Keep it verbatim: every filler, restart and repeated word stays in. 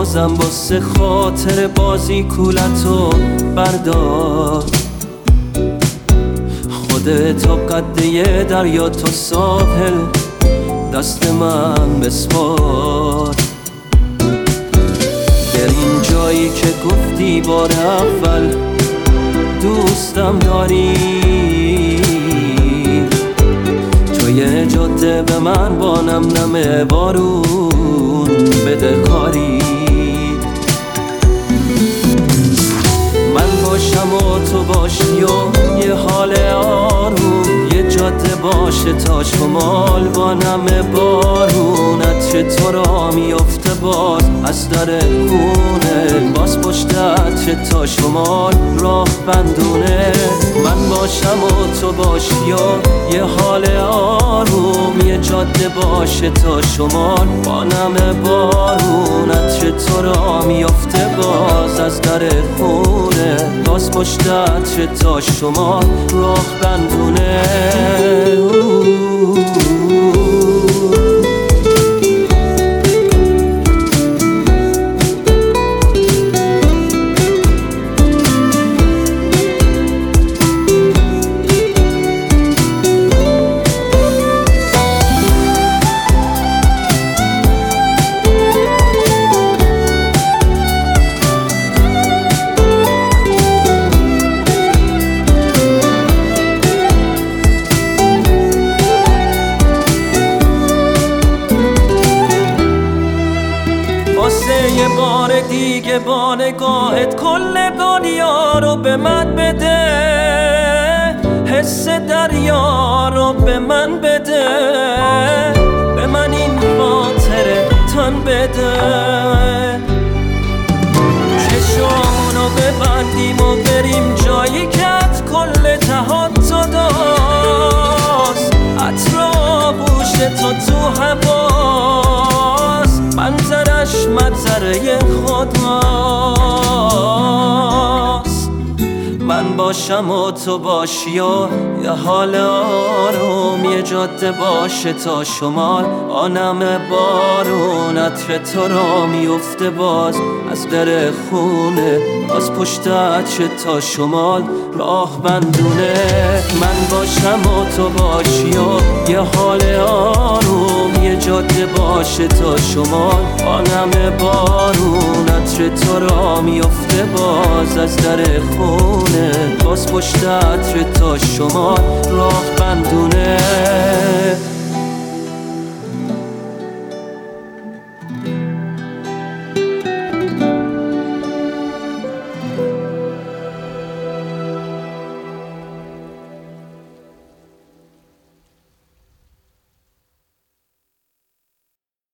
بازم واسه خاطر بازی کولتو بردار. خودتو قد یه دریا تو ساحل دست من بسپار. در این جایی که گفتی بار اول دوستم داری، توی جاده به من با نم نم بارون بده کاری. من باشم و تو باشی و یه حال آروم، یه جاده باشه تا شمال با نم بارون. عطر تو را میفته باز از در خونه، باز پشت عطر تا شمال راه بندونه. من باشم و تو باشی و یه حال آروم، یه جاده باشه تا شمال با نم بارون. عطر تو را میفته باز از در خونه، باز پشت عطر تا شمال راه بندونه. یه بار دیگه با نگاهت کل دنیا رو به من بده، حس دریا رو به من بده، به من این خاطره تن بده. چشمانو ببندیم و بریم جایی که کل جهان تو داست. عطر آغوش تو تو هواست، منظرش منظره خداست. من باشم و تو باشی و یه حال آروم، یه جاده باشه تا شمال آنم بارون. عطر تو را میفته باز از در خونه، باز پشت عطر تا شمال راه بندونه. من باشم و تو باشی و یه حال آروم، یه جاده باشه تا شمال آنم بارون. عطر تو را میفته باز از در خونه، باز پشت عطر تا شمال راه بندونه.